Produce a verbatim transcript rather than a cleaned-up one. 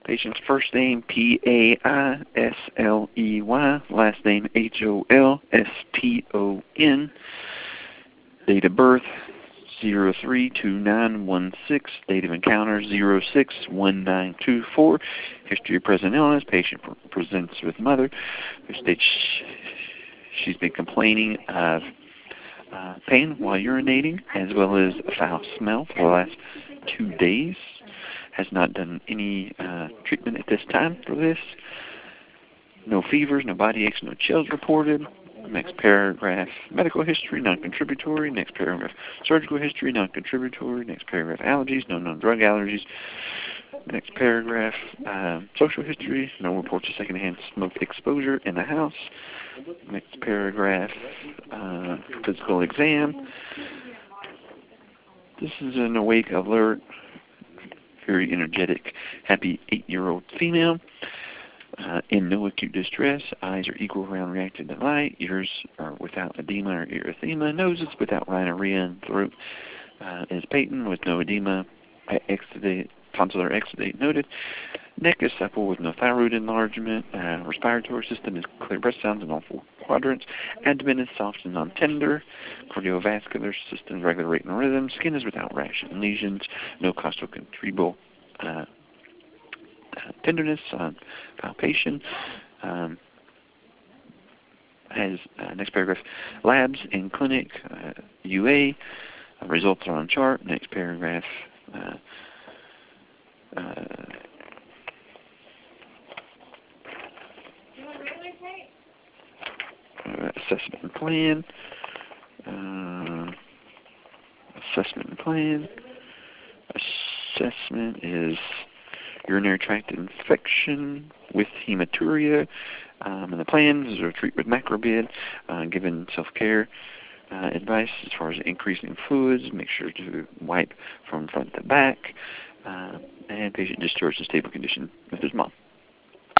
Patient's first name, P A I S L E Y, last name, H O L S T O N, date of birth, zero three two nine one six, date of encounter, zero six one nine two four, history of present illness. Patient presents with mother who states she's been complaining of uh, pain while urinating as well as a foul smell for the last two days. Has not done any uh, treatment at this time for this. No fevers, no body aches, no chills reported. Next paragraph, medical history, non-contributory. Next paragraph, surgical history, non-contributory. Next paragraph, allergies, no known drug allergies. Next paragraph, uh, social history, no reports of secondhand smoke exposure in the house. Next paragraph, uh, physical exam. This is an awake, alert, very energetic, happy eight-year-old female. Uh, in no acute distress, eyes are equal round reacted to light, ears are without edema or erythema, nose is without rhinorrhea, and throat uh, is patent with no edema, exudate, tonsillar exudate noted. Neck is supple with no thyroid enlargement. Uh, respiratory system is clear breath sounds in all four quadrants. Abdomen is soft and non-tender. Cardiovascular system regular rate and rhythm. Skin is without rash and lesions. No costovertebral uh, uh, tenderness, uh, palpation. Um, has uh, next paragraph. Labs in clinic. Uh, U A. Uh, results are on chart. Next paragraph. Uh, uh, Uh, assessment and plan. Uh, assessment and plan. Assessment is urinary tract infection with hematuria. Um, and the plan is to treat with macrobid, uh, given self-care uh, advice as far as increasing fluids. Make sure to wipe from front to back. Uh, and patient discharged in stable condition with his mom.